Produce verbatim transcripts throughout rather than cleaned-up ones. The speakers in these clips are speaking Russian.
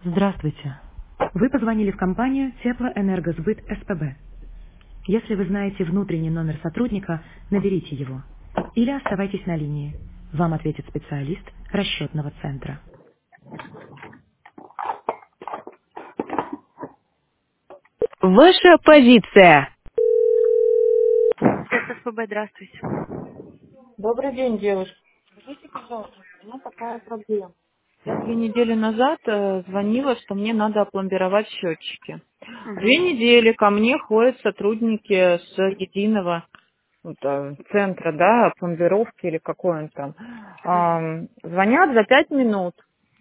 Здравствуйте. Вы позвонили в компанию Теплоэнергосбыт СПБ. Если вы знаете внутренний номер сотрудника, наберите его. Или оставайтесь на линии. Вам ответит специалист расчетного центра. Ваша позиция. СПБ, здравствуйте. Добрый день, девушка. Скажите, пожалуйста, у меня такая проблема. Я две недели назад э, звонила, что мне надо опломбировать счетчики. Две Мгм. недели ко мне ходят сотрудники с единого вот, э, центра, да, опломбировки или какой он там. Ам, звонят за пять минут.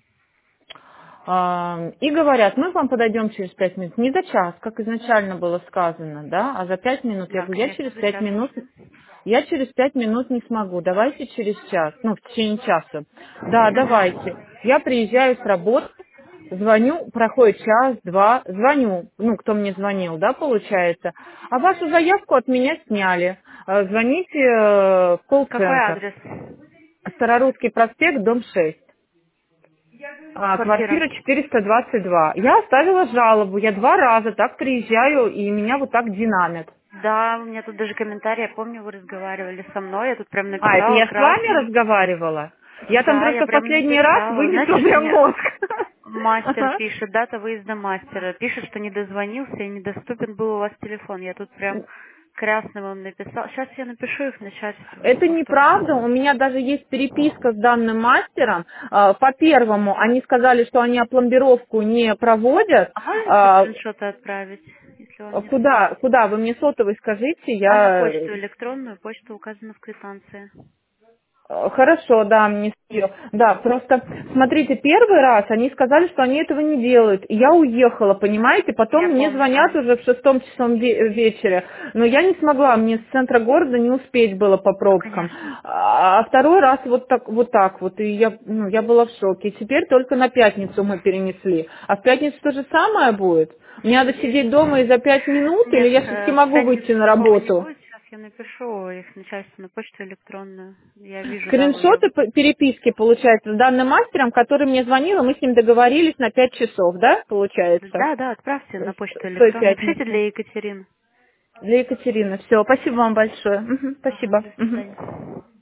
Ам, и говорят, мы к вам подойдем через пять минут. Не за час, как изначально было сказано, да, а за пять минут. Я Да, говорю, я конечно, через за пять час минут, можно. я через пять минут не смогу. Давайте через час, ну, в течение часа. Да, давайте. Я приезжаю с работы, звоню, проходит час, два, звоню, ну, кто мне звонил, да, получается. А вашу заявку от меня сняли. Э, Звоните э, в Какой колл-центр. адрес? Старорусский проспект, дом шесть. А, Квартира. квартира четыреста двадцать два. Я оставила жалобу. Я два раза так приезжаю, и меня вот так динамит. Да, у меня тут даже комментарий, я помню, вы разговаривали со мной, я тут прям А, это написала я с вами красным. разговаривала? Я там Да, я просто в прям последний раз написала. вынесла Знаете, что прям мне мозг. мастер Ага. пишет, дата выезда мастера. Пишет, что не дозвонился и недоступен был у вас телефон. Я тут прям красным вам написала. Сейчас я напишу их в начальство. Это во втором. неправда. У меня даже есть переписка с данным мастером. А, По первому, они сказали, что они опломбировку не проводят. А можете А, скриншоты отправить, если вам не Куда, сложно? куда? Вы мне сотовый скажите, А на я почту электронную, почта указана в квитанции. Э, Хорошо, да, мне съел. Да, просто, смотрите, первый раз они сказали, что они этого не делают. И я уехала, понимаете? Потом Я мне помню, звонят да. уже в шестом часом ве- вечера. Но я не смогла, мне с центра города не успеть было по пробкам. Конечно. А а второй раз вот так вот. Так вот. И я, ну, я была в шоке. И теперь только на пятницу мы перенесли. А в пятницу то же самое будет? Мне надо сидеть дома и за пять минут? Или Нет, я все-таки э, в могу выйти пятницу на такого не работу? будет. Сейчас я напишу их начальству на почту электронную. Я вижу, да, вы уже... Скриншоты п- переписки, получается, с данным мастером, который мне звонил, и мы с ним договорились на пять часов, да, получается, Да, да, отправьте на почту с той электронную. Пишите пятницы. для Екатерины. Для Екатерины. Все, спасибо вам большое. Мгм, Ага, спасибо. до Мгм. свидания.